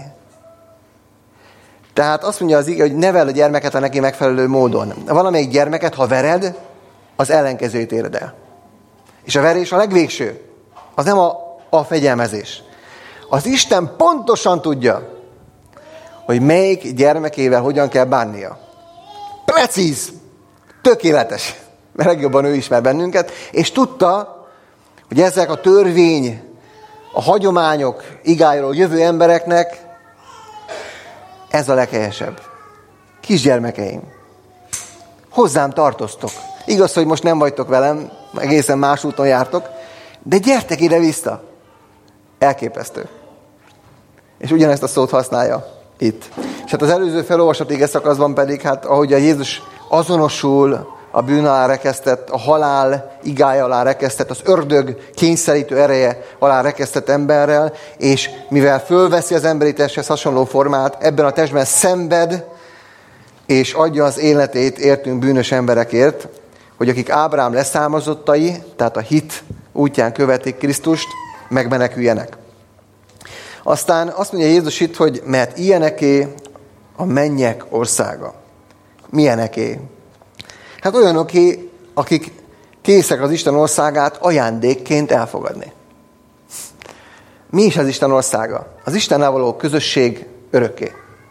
S1: Tehát azt mondja az ige, hogy nevel a gyermeket a neki megfelelő módon. Valamelyik gyermeket, ha vered, az ellenkezőjét éred el. És a verés a legvégső. Az nem a fegyelmezés. Az Isten pontosan tudja, hogy melyik gyermekével hogyan kell bánnia. Precíz, tökéletes. Mert legjobban ő ismer bennünket, és tudta, hogy ezek a törvény, a hagyományok igájáról jövő embereknek ez a leghelyesebb. Kisgyermekeim, hozzám tartoztok. Igaz, hogy most nem vagytok velem, egészen más úton jártok, de gyertek ide vissza. Elképesztő. És ugyanezt a szót használja itt. És hát az előző felolvasott ige szakaszban pedig, hát ahogy a Jézus azonosul a bűn alá rekesztett, a halál igája alá rekesztett, az ördög kényszerítő ereje alá rekesztett emberrel, és mivel fölveszi az emberi testhez hasonló formát, ebben a testben szenved, és adja az életét értünk bűnös emberekért, hogy akik Ábrahám leszármazottai, tehát a hit útján követik Krisztust, megmeneküljenek. Aztán azt mondja Jézus itt, hogy mert ilyeneké a mennyek országa. Milyeneké? Hát olyanoké, akik készek az Isten országát ajándékként elfogadni. Mi is az Isten országa? Az Istennel való közösség örökké.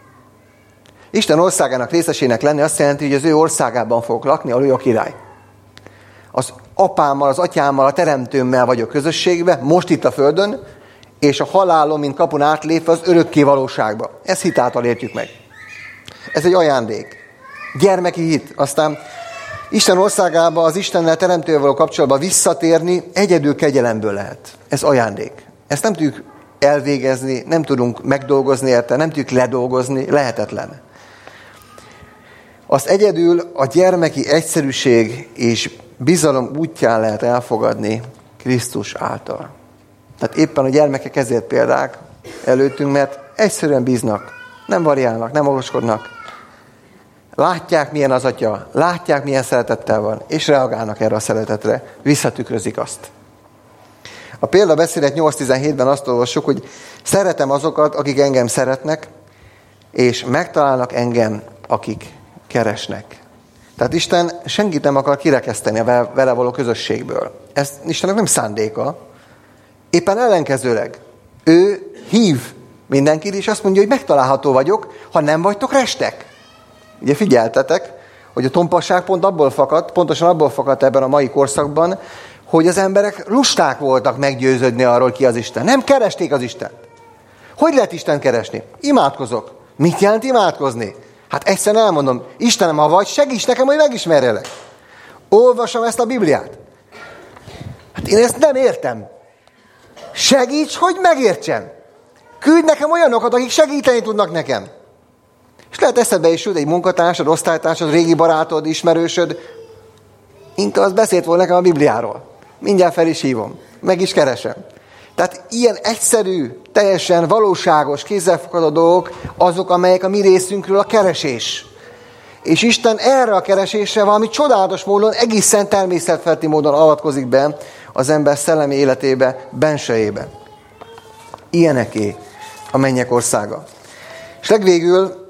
S1: Isten országának részesének lenni azt jelenti, hogy az ő országában fogok lakni, ahol ő a király. Az apámmal, az atyámmal, a teremtőmmel vagyok közösségbe, most itt a földön, és a halálom, mint kapun átlépve az örökké valóságba. Ezt hit által értjük meg. Ez egy ajándék. Gyermeki hit. Aztán Isten országába, az Istennel teremtővel való kapcsolatba visszatérni egyedül kegyelemből lehet. Ez ajándék. Ezt nem tudjuk elvégezni, nem tudunk megdolgozni érte, nem tudjuk ledolgozni, lehetetlen. Azt egyedül a gyermeki egyszerűség és bizalom útján lehet elfogadni Krisztus által. Tehát éppen a gyermekek ezért példák előttünk, mert egyszerűen bíznak, nem variálnak, nem okoskodnak. Látják, milyen az atya, látják, milyen szeretettel van, és reagálnak erre a szeretetre, visszatükrözik azt. A példabeszédet 8.17-ben azt olvassuk, hogy szeretem azokat, akik engem szeretnek, és megtalálnak engem, akik keresnek. Tehát Isten senkit nem akar kirekeszteni a vele való közösségből. Ez Istennek nem szándéka. Éppen ellenkezőleg. Ő hív mindenkit, és azt mondja, hogy megtalálható vagyok, ha nem vagytok restek. Ugye figyeltetek, hogy a tompasság pontosan abból fakadt ebben a mai korszakban, hogy az emberek lusták voltak meggyőződni arról, ki az Isten. Nem keresték az Istent. Hogy lehet Isten keresni? Imádkozok. Mit jelent imádkozni? Hát egyszerűen elmondom, Istenem, ha vagy, segíts nekem, hogy megismerjelek. Olvasom ezt a Bibliát. Hát én ezt nem értem. Segíts, hogy megértsem. Küldj nekem olyanokat, akik segíteni tudnak nekem. És lehet eszedbe is jut egy munkatársad, osztálytársad, régi barátod, ismerősöd. Inkább az beszélt volna nekem a Bibliáról. Mindjárt fel is hívom. Meg is keresem. Tehát ilyen egyszerű, teljesen valóságos, kézzelfogható dolgok azok, amelyek a mi részünkről a keresés. És Isten erre a keresésre valami csodálatos módon, egészen természetfeletti módon avatkozik be az ember szellemi életébe, bensejébe. Ilyeneké a mennyek országa. És legvégül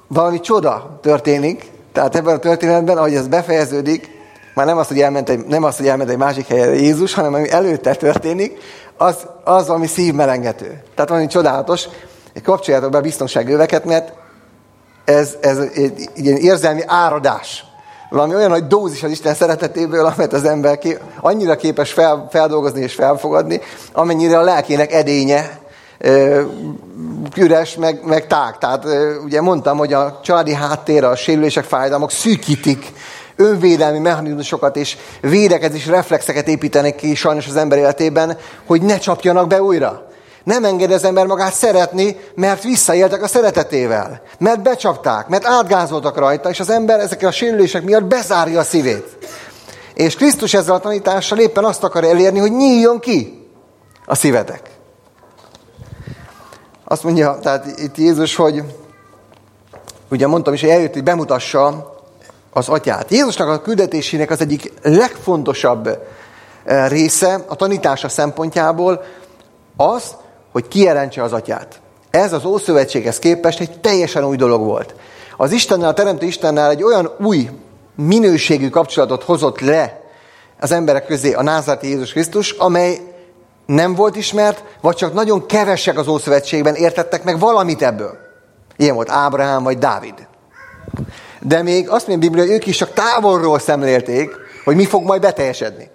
S1: valami csoda történik, tehát ebben a történetben, ahogy ez befejeződik, már nem az, hogy elment egy másik helyre Jézus, hanem ami előtte történik, az valami szívmelengető. Tehát valami csodálatos. Kapcsoljátok be a biztonságöveket, mert ez egy ilyen érzelmi áradás. Valami olyan nagy dózis az Isten szeretetéből, amelyet az ember annyira képes feldolgozni és felfogadni, amennyire a lelkének edénye üres, meg tág. Tehát ugye mondtam, hogy a családi háttér, a sérülések, fájdalmak szűkítik önvédelmi mechanizmusokat és védekezés reflexeket építenek ki sajnos az ember életében, hogy ne csapjanak be újra. Nem enged az ember magát szeretni, mert visszaéltek a szeretetével. Mert becsapták, mert átgázoltak rajta, és az ember ezekkel a sérülések miatt bezárja a szívét. És Krisztus ezzel a tanítással éppen azt akar elérni, hogy nyíljon ki a szívetek. Azt mondja, tehát itt Jézus, hogy ugye mondtam is, hogy eljött, hogy bemutassa az atyát. Jézusnak a küldetésének az egyik legfontosabb része a tanítása szempontjából az, hogy kijelentse az atyát. Ez az Ószövetséghez képest egy teljesen új dolog volt. Az Istennel, a Teremtő Istennel egy olyan új minőségű kapcsolatot hozott le az emberek közé a názáreti Jézus Krisztus, amely nem volt ismert, vagy csak nagyon kevesek az Ószövetségben értettek meg valamit ebből. Ilyen volt Ábrahám vagy Dávid. De még azt mondja a Biblia, hogy ők is csak távolról szemlélték, hogy mi fog majd beteljesedni.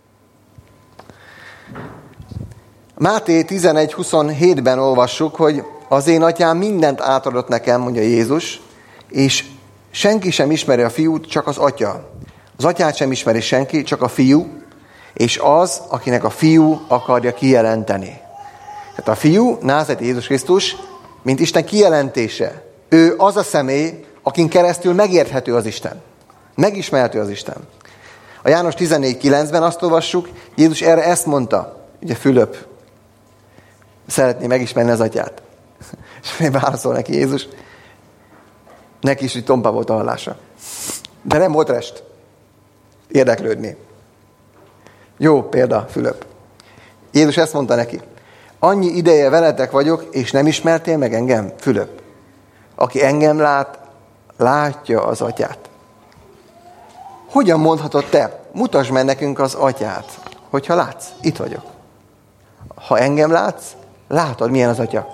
S1: Máté 11:27-ben olvassuk, hogy az én atyám mindent átadott nekem, mondja Jézus, és senki sem ismeri a fiút, csak az atya. Az atyát sem ismeri senki, csak a fiú, és az, akinek a fiú akarja kijelenteni. Tehát a fiú, názáreti Jézus Krisztus, mint Isten kijelentése. Ő az a személy, akin keresztül megérthető az Isten. Megismerhető az Isten. A János 14:9-ben azt olvassuk, Jézus erre ezt mondta, ugye Fülöp szeretné megismerni az atyát. És még válaszol neki Jézus, neki is így tompa volt a hallása. De nem volt rest érdeklődni. Jó példa, Fülöp. Jézus ezt mondta neki, annyi ideje veletek vagyok, és nem ismertél meg engem, Fülöp. Aki engem lát, látja az atyát. Hogyan mondhatod te? Mutasd meg nekünk az atyát, hogyha látsz. Itt vagyok. Ha engem látsz, látod, milyen az atya.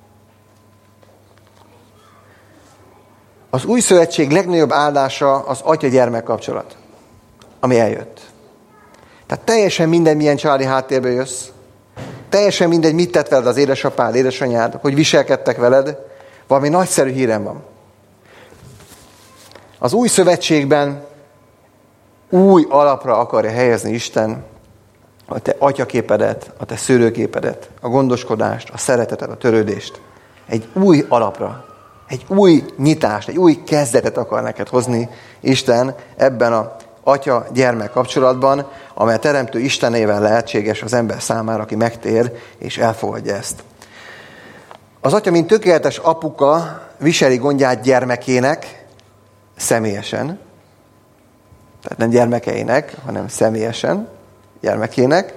S1: Az új szövetség legnagyobb áldása az atya-gyermek kapcsolat, ami eljött. Tehát teljesen minden, milyen családi háttérből jössz, teljesen mindegy, mit tett veled az édesapád, édesanyád, hogy viselkedtek veled, valami nagyszerű hírem van. Az új szövetségben új alapra akarja helyezni Isten a te atyaképedet, a te szülőképedet, a gondoskodást, a szeretetet, a törődést. Egy új alapra, egy új nyitást, egy új kezdetet akar neked hozni Isten ebben az atya-gyermek kapcsolatban, amely a Teremtő Istenével lehetséges az ember számára, aki megtér és elfogadja ezt. Az atya, mint tökéletes apuka, viseli gondját gyermekének személyesen, tehát nem gyermekeinek, hanem személyesen gyermekének,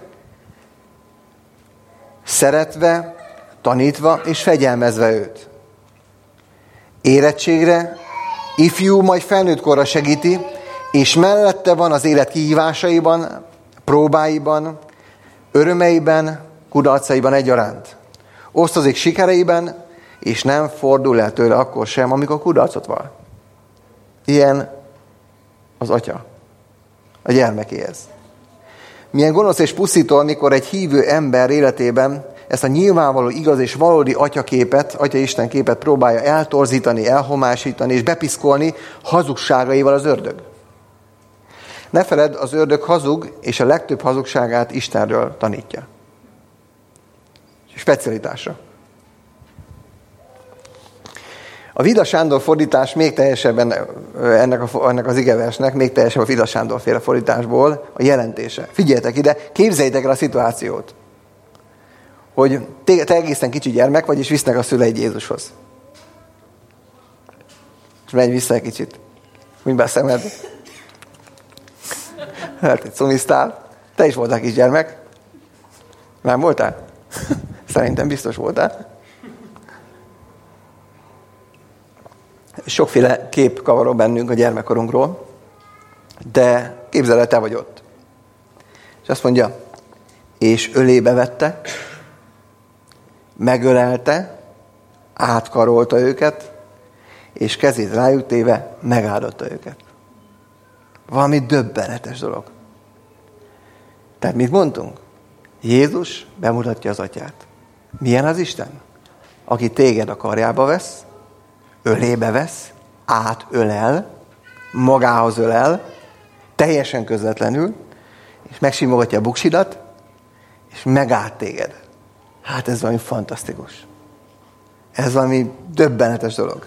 S1: szeretve, tanítva és fegyelmezve őt. Érettségre, ifjú, majd felnőtt korra segíti, és mellette van az élet kihívásaiban, próbáiban, örömeiben, kudarcaiban egyaránt. Osztozik sikereiben, és nem fordul el tőle akkor sem, amikor kudarcot val. Ilyen az atya a gyermekéhez. Milyen gonosz és pusztító, amikor egy hívő ember életében ezt a nyilvánvaló, igaz és valódi atyaképet, atya-isten képet próbálja eltorzítani, elhomásítani és bepiszkolni hazugságaival az ördög. Ne feledd, az ördög hazug, és a legtöbb hazugságát Istenről tanítja. Specialitása. A Vida Sándor fordítás még teljesebb ennek az igeversnek, még teljesebb a Vida Sándor féle fordításból a jelentése. Figyeljetek ide, képzeljétek el a szituációt, hogy te egészen kicsi gyermek vagy, és visznek a szüleid Jézushoz. És menj vissza egy kicsit. Mint be a szemed. Hát, egy szumisztál. Te is voltál kisgyermek. Nem voltál? Szerintem biztos voltál. Sokféle kép kavaró bennünk a gyermekkorunkról, de képzeld el, te vagy ott. És azt mondja, és ölébe vette, megölelte, átkarolta őket, és kezét rájuk téve megáldotta őket. Valami döbbenetes dolog. Tehát mit mondtunk? Jézus bemutatja az atyát. Milyen az Isten? Aki téged a karjába vesz, ölébe vesz, átölel, magához ölel, teljesen közvetlenül, és megsimogatja a buksidat, és megáld téged. Hát ez valami fantasztikus. Ez valami döbbenetes dolog.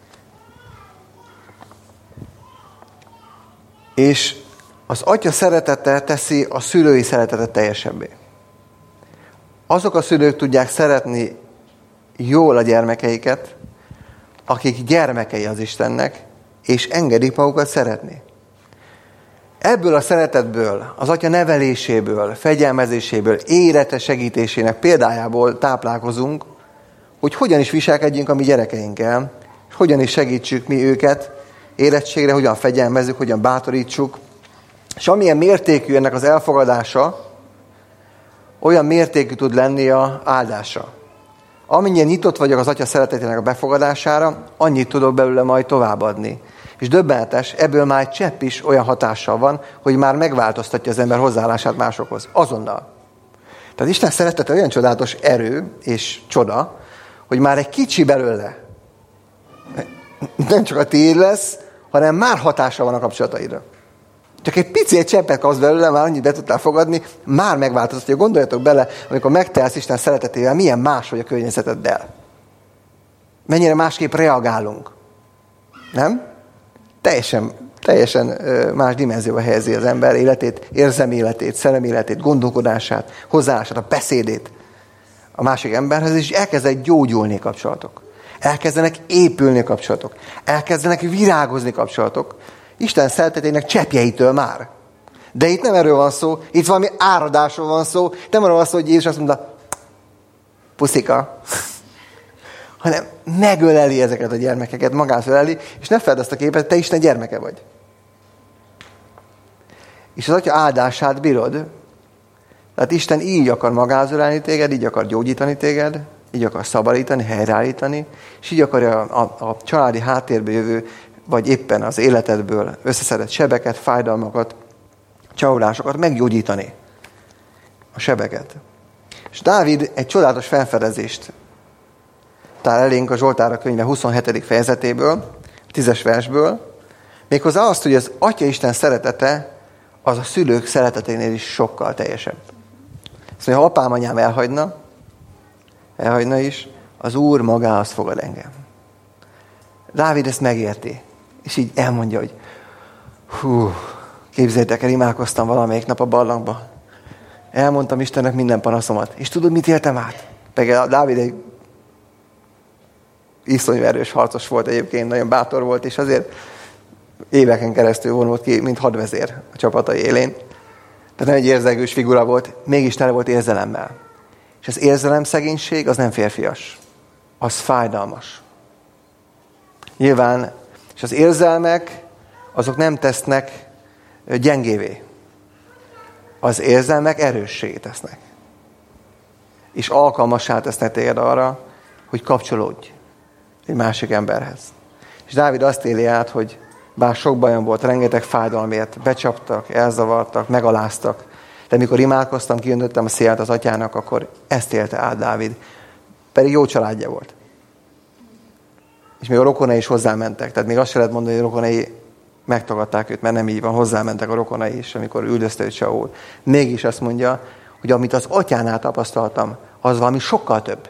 S1: És az atya szeretete teszi a szülői szeretetet teljesebbé. Azok a szülők tudják szeretni jól a gyermekeiket, akik gyermekei az Istennek, és engedik magukat szeretni. Ebből a szeretetből, az atya neveléséből, fegyelmezéséből, élete segítésének példájából táplálkozunk, hogy hogyan is viselkedjünk a mi gyerekeinkkel, és hogyan is segítsük mi őket érettségre, hogyan fegyelmezzük, hogyan bátorítsuk. És amilyen mértékű ennek az elfogadása, olyan mértékű tud lenni a áldása. Amennyien nyitott vagyok az atya szeretetének a befogadására, annyit tudok belőle majd továbbadni. És döbbenetes, ebből már egy csepp is olyan hatással van, hogy már megváltoztatja az ember hozzáállását másokhoz. Azonnal. Tehát Isten szeretete olyan csodálatos erő és csoda, hogy már egy kicsi belőle nem csak a tiéd lesz, hanem már hatása van a kapcsolataidra. Csak egy pici, egy cseppet kapsz belőle, már annyit be tudtál fogadni, már megváltoztatja. Gondoljatok bele, amikor megtelsz Isten szeretetével, milyen más vagy a környezeteddel. Mennyire másképp reagálunk. Nem? Teljesen más dimenzióba helyezi az ember életét, érzelmi életét, szellemi életét, gondolkodását, hozzáállását, a beszédét a másik emberhez, és elkezdenek gyógyulni kapcsolatok. Elkezdenek épülni kapcsolatok. Elkezdenek virágozni kapcsolatok. Isten szeretetének cseppjeitől már. De itt nem erről van szó, itt valami áradásról van szó, nem arról van szó, hogy Jézus azt mondta, puszika, hanem megöleli ezeket a gyermekeket, magát öleli, és ne fedd azt a képet, te Isten gyermeke vagy. És az atya áldását bírod. Tehát Isten így akar magához ölelni téged, így akar gyógyítani téged, így akar szabadítani, helyreállítani, és így akarja a családi háttérből jövő, vagy éppen az életedből összeszedett sebeket, fájdalmakat, csalódásokat meggyógyítani. A sebeket. És Dávid egy csodálatos felfedezést tár elénk a Zsoltárok könyve 27. fejezetéből, 10-es versből, méghozzá azt, hogy az Atya Isten szeretete az a szülők szereteténél is sokkal teljesebb. Azt mondja, ha apám, anyám elhagyna is, az Úr magához fogad engem. Dávid ezt megérti, és így elmondja, hogy képzeljétek el, imádkoztam valamelyik nap a barlangba. Elmondtam Istennek minden panaszomat. És tudod, mit éltem át? Pedig Dávid egy iszonyú erős harcos volt egyébként, nagyon bátor volt, és azért éveken keresztül vonult ki, mint hadvezér a csapatai élén. Tehát nem egy érzelgős figura volt, mégis tele volt érzelemmel. És az érzelemszegénység az nem férfias. Az fájdalmas. Nyilván, és az érzelmek, azok nem tesznek gyengévé. Az érzelmek erőssé tesznek. És alkalmassá tesznek téged arra, hogy kapcsolódj egy másik emberhez. És Dávid azt éli át, hogy bár sok bajom volt, rengeteg fájdalomért, becsaptak, elzavartak, megaláztak, de mikor imádkoztam, kiöntöttem a szélt az atyának, akkor ezt élte át Dávid. Pedig jó családja volt. És még a rokonai is hozzámentek. Tehát még azt se lehet mondani, hogy a rokonai megtagadták őt, mert nem így van, hozzámentek a rokonai is, amikor üldözte őt Saul. Mégis azt mondja, hogy amit az atyánál tapasztaltam, az valami sokkal több.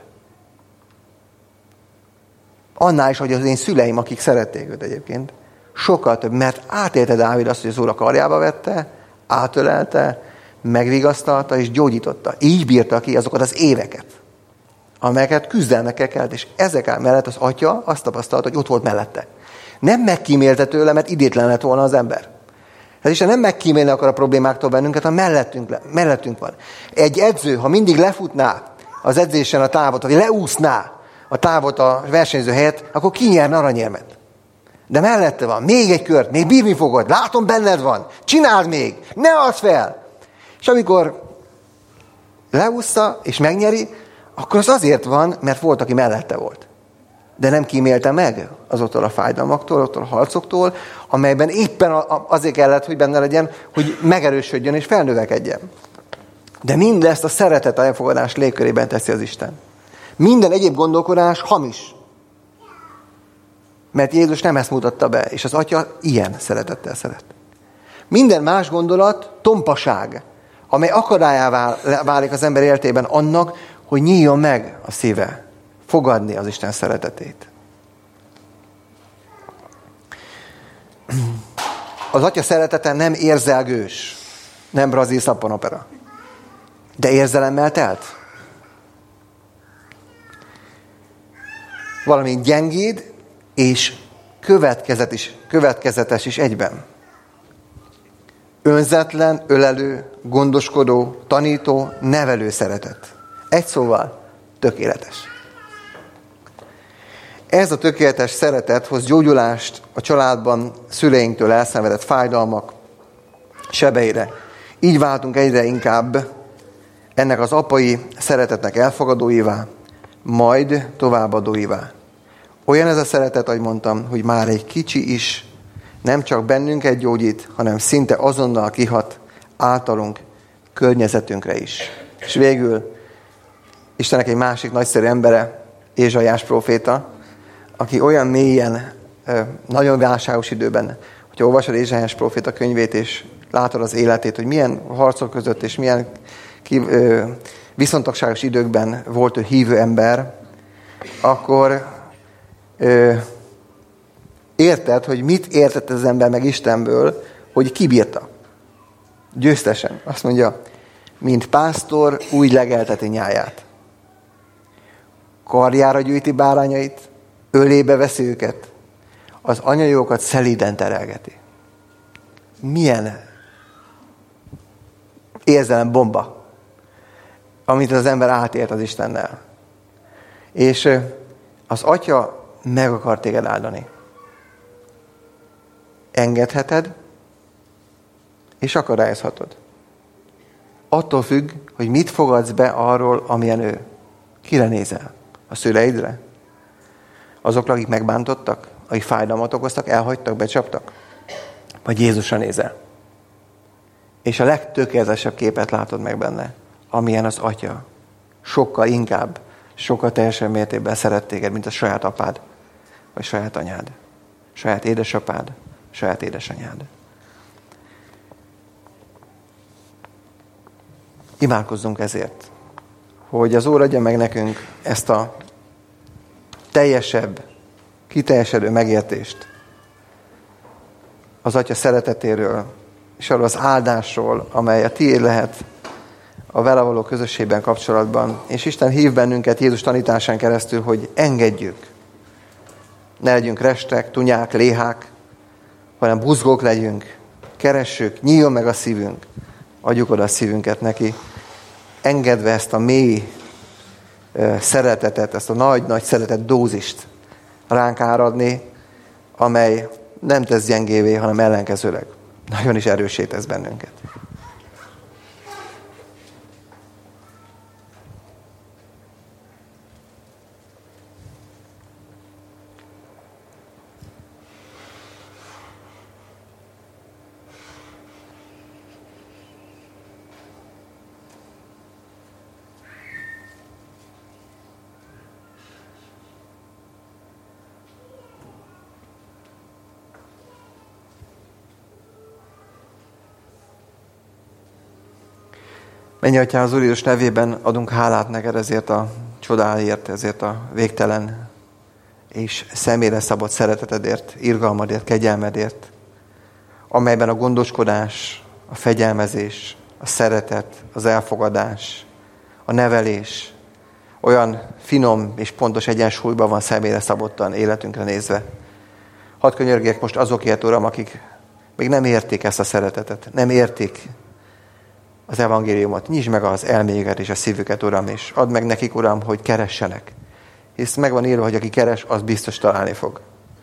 S1: Annál is, hogy az én szüleim, akik szerették őt egyébként, sokkal több, mert átélte Dávid azt, hogy az Úr a karjába vette, átölelte, megvigasztalta és gyógyította. Így bírta ki azokat az éveket, amelyeket küzdelmekkel kelt, és ezek mellett az atya azt tapasztalta, hogy ott volt mellette. Nem megkímélte tőle, mert idétlen lett volna az ember. Tehát Isten nem megkímélni akar a problémáktól bennünket, hanem mellettünk van. Egy edző, ha mindig lefutná az edzésen a távot, vagy leúszná a távot a versenyző helyett, akkor kinyerne aranyérmet. De mellette van, még egy kört, még bírni fogod, látom benned van, csináld még, ne add fel. És amikor leúszta és megnyeri, akkor az azért van, mert volt, aki mellette volt. De nem kímélte meg azoktól a fájdalmaktól, azoktól a harcoktól, amelyben éppen azért kellett, hogy benne legyen, hogy megerősödjön és felnövekedjen. De mindezt a szeretet, a elfogadás légkörében teszi az Isten. Minden egyéb gondolkodás hamis. Mert Jézus nem ezt mutatta be, és az Atya ilyen szeretettel szeret. Minden más gondolat tompaság, amely akadályává válik az ember életében annak, hogy nyíljon meg a szíve, fogadni az Isten szeretetét. Az Atya szeretete nem érzelgős, nem brazil szappanopera, de érzelemmel telt. Valami gyengéd és következetes is egyben. Önzetlen, ölelő, gondoskodó, tanító, nevelő szeretet. Egy szóval tökéletes. Ez a tökéletes szeretet hoz gyógyulást a családban szüleinktől elszenvedett fájdalmak sebeire. Így váltunk egyre inkább ennek az apai szeretetnek elfogadóivá, majd továbbadóivá. Olyan ez a szeretet, ahogy mondtam, hogy már egy kicsi is nem csak bennünket gyógyít, hanem szinte azonnal kihat általunk, környezetünkre is. És végül Istennek egy másik nagyszerű embere, Ézsaiás próféta, aki olyan mélyen, nagyon válságos időben, hogyha olvasod Ézsaiás próféta könyvét, és látod az életét, hogy milyen harcok között, és milyen viszontagságos időkben volt ő hívő ember, akkor érted, hogy mit értett az ember meg Istenből, hogy kibírta. Győztesen. Azt mondja, mint pásztor úgy legelteti nyáját. Karjára gyűjti bárányait, ölébe veszi őket, az anyajókat szelíden terelgeti. Milyen érzelembomba, amit az ember átélt az Istennel. És az Atya meg akar téged áldani. Engedheted, és akadályozhatod. Attól függ, hogy mit fogadsz be arról, amilyen ő. Kire nézel? A szüleidre? Azokra, akik megbántottak? Akik fájdalmat okoztak, elhagytak, becsaptak? Vagy Jézusra nézel? És a legtökéletesebb képet látod meg benne, amilyen az Atya. Sokkal inkább, sokkal teljesebb mértékben szeret téged, mint a saját apád, vagy saját anyád, saját édesapád, saját édesanyád. Imádkozzunk ezért, hogy az Úr adja meg nekünk ezt a teljesebb, kiteljesedő megértést az Atya szeretetéről, és arról az áldásról, amely a tiéd lehet a vele való közösségben, kapcsolatban. És Isten hív bennünket Jézus tanításán keresztül, hogy engedjük. Ne legyünk restek, tunyák, léhák, hanem buzgók legyünk, keressük, nyíljon meg a szívünk, adjuk oda a szívünket neki, engedve ezt a mély szeretetet, ezt a nagy-nagy szeretet dózist ránk áradni, amely nem tesz gyengévé, hanem ellenkezőleg nagyon is erőssé tesz bennünket. Menj, Atyám, az Úr Jézus nevében adunk hálát neked ezért a csodáért, ezért a végtelen és személyre szabott szeretetedért, irgalmadért, kegyelmedért, amelyben a gondoskodás, a fegyelmezés, a szeretet, az elfogadás, a nevelés olyan finom és pontos egyensúlyban van személyre szabottan életünkre nézve. Hadd könyörgjek most azokért, Uram, akik még nem értik ezt a szeretetet, nem értik az evangéliumot. Nyisd meg az elméjüket és a szívüket, Uram, és add meg nekik, Uram, hogy keressenek. Hisz megvan írva, hogy aki keres, az biztos találni fog.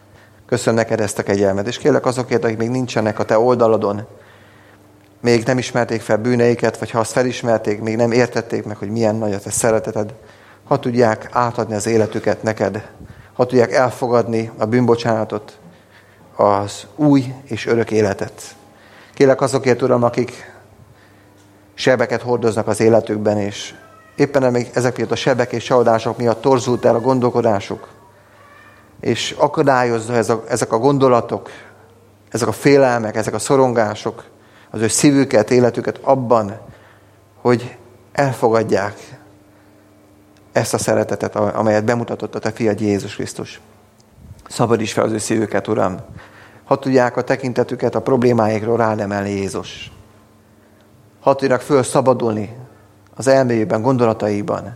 S1: Köszönöm neked ezt a kegyelmet, és kérlek azokért, akik még nincsenek a te oldaladon, még nem ismerték fel bűneiket, vagy ha azt felismerték, még nem értették meg, hogy milyen nagy a te szereteted, ha tudják átadni az életüket neked, ha tudják elfogadni a bűnbocsánatot, az új és örök életet. Kérlek azokért, Uram, akik sebeket hordoznak az életükben, és éppen még ezek miatt a sebek és csalódások miatt torzult el a gondolkodásuk, és akadályozza ezek a gondolatok, ezek a félelmek, ezek a szorongások az ő szívüket, életüket abban, hogy elfogadják ezt a szeretetet, amelyet bemutatott a te fiad Jézus Krisztus. Szabadíts fel az ő szívüket, Uram. Ha tudják a tekintetüket a problémáikról ránemelni Jézus. Ha tudják fölszabadulni az elméjében, gondolataiban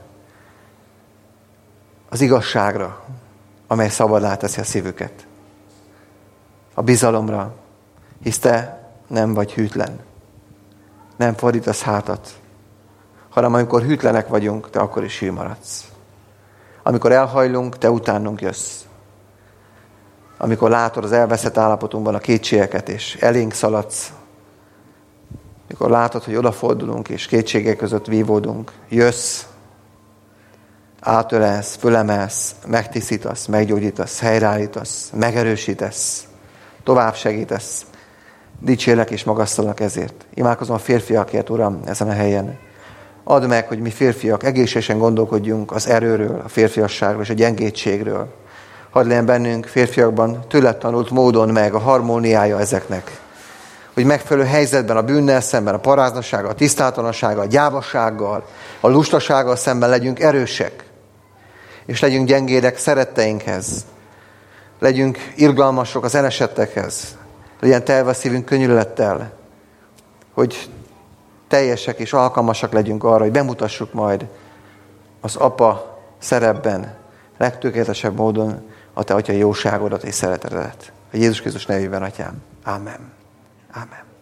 S1: az igazságra, amely szabadná teszi a szívüket. A bizalomra, hisz te nem vagy hűtlen. Nem fordítasz hátat, hanem amikor hűtlenek vagyunk, te akkor is hű maradsz. Amikor elhajlunk, te utánunk jössz. Amikor látod az elveszett állapotunkban a kétségeket, és elénk szaladsz, amikor látod, hogy odafordulunk, és kétségek között vívódunk, jössz, átölelsz, fölemelsz, megtisztítasz, meggyógyítasz, helyreállítasz, megerősítesz, tovább segítesz. Dicsérlek és magasztalak ezért. Imádkozom a férfiakért, Uram, ezen a helyen. Add meg, hogy mi férfiak egészségesen gondolkodjunk az erőről, a férfiasságról és a gyengétségről. Hadd legyen bennünk férfiakban tőled tanult módon meg a harmóniája ezeknek. Hogy megfelelő helyzetben a bűnnel szemben, a paráznasággal, a tisztátalansággal, a gyávassággal, a lustasággal szemben legyünk erősek. És legyünk gyengédek szeretteinkhez. Legyünk irgalmasok az elesettekhez. Legyen telve a szívünk könyörülettel, hogy teljesek és alkalmasak legyünk arra, hogy bemutassuk majd az apa szerepben legtökéletesebb módon a te atyai jóságodat és szeretetedet. A Jézus Krisztus nevében, Atyám. Amen. Amen.